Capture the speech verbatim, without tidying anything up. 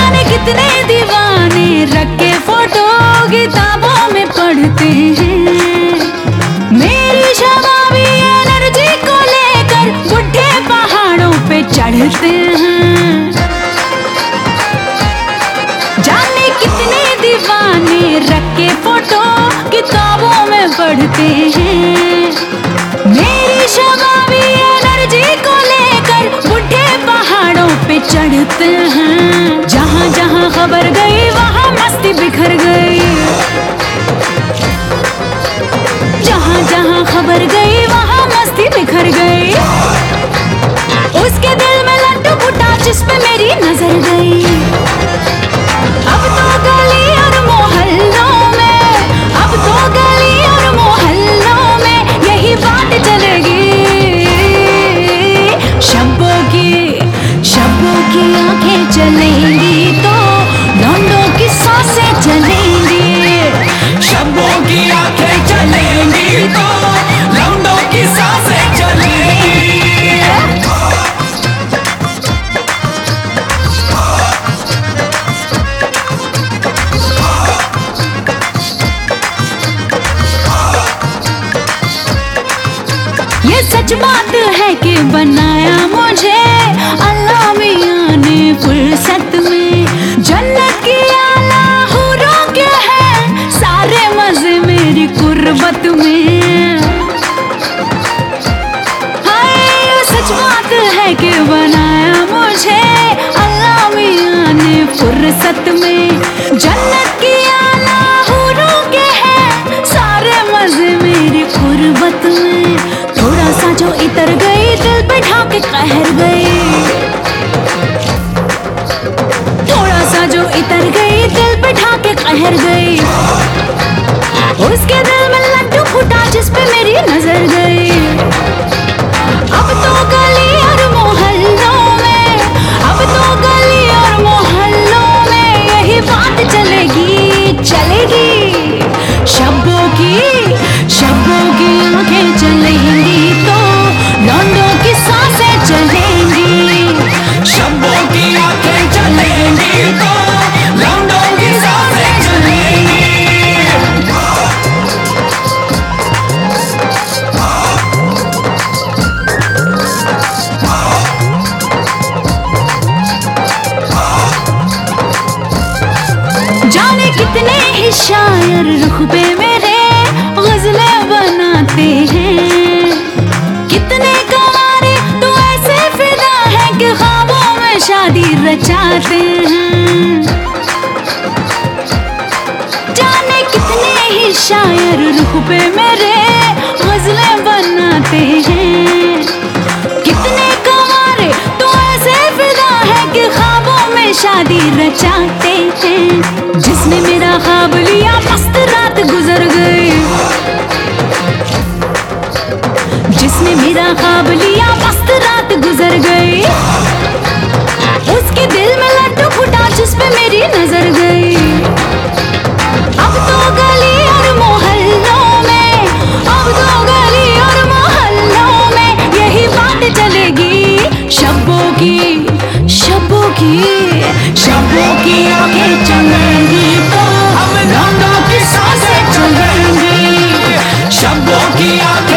जाने कितने दीवाने रख के फोटो किताबों में पढ़ते हैं। मेरी शबाबी एनर्जी को लेकर बुढ़े पहाड़ों पे चढ़ते हैं। जाने कितने दीवाने रख के फोटो किताबों में पढ़ते हैं। मेरी शबाबी एनर्जी को लेकर बुढ़े पहाड़ों पे चढ़ते हैं। जहाँ जहाँ खबर गई वहाँ मस्ती बिखर गई। जहाँ जहाँ खबर गई वहाँ मस्ती बिखर गई। उसके दिल में लड्डू फूटा जिस पे मेरी नजर गई। अब तो गली और मोहल्लों में, अब तो गली और मोहल्लों में यही बात चलेगी। शब्बों की शब्बों की आंखें चलेंगी तो लौंडों की सांसें चलेंगी। शब्बों की आंखें चलेंगी तो लौंडों की सांसें चलेंगी। ये सच बात है कि बनाया मुझे अल्लाह मियां ने फुर्सत में। जन्नत की आला हूरों के हैं सारे मजे मेरी कुर्बत में। हाय ये सच बात है कि बनाया मुझे अल्लाह मियां ने फुर्सत में। जन्नत की आला हूरों के हैं सारे मजे मेरी कुर्बत में। थोड़ा सा जो इतर गई दिल पे ढाके कहर गई। थोड़ा सा जो इतर गई दिल पे ढाके कहर गई। उसके दिल में लड्डू फूटा जिस पे मेरी नजर गई। अब तो गली और मोहल्लों में, अब तो गली और मोहल्लों में यही बात चलेगी चलेगी। शब्बों की शब्बों की आंखें चलेंगी तो लौंडों की सांसें चलेंगी। शब्बों की आंखें चलेंगी तो लौंडों की सांसें चलेंगी। जाने कितने ही शायर रुख पे मेरे गजलें बनाते हैं। कितने कवारे तो ऐसे फिदा है कि ख्वाबों में शादी रचाते हैं। जाने कितने ही शायर रुख पे मेरे गजलें बनाते हैं। कितने कवारे तो ऐसे फिदा है कि ख्वाबों में शादी रचाते हैं। जिसने मेरा ख्वाब लिया मस्त रात गुजर गई। जिसने मेरा ख्वाब लिया मस्त रात गुजर गई। उसके दिल में लड्डू फूटा जिस पे मेरी नजर गई। अब तो गली और मोहल्लों में, अब तो गली और मोहल्लों में यही बात चलेगी। शब्बों की शब्बों की शब्बों की आंखें चलेंगी तो हम लौंडों की सांसें चलेंगी। शब्बों की आंखें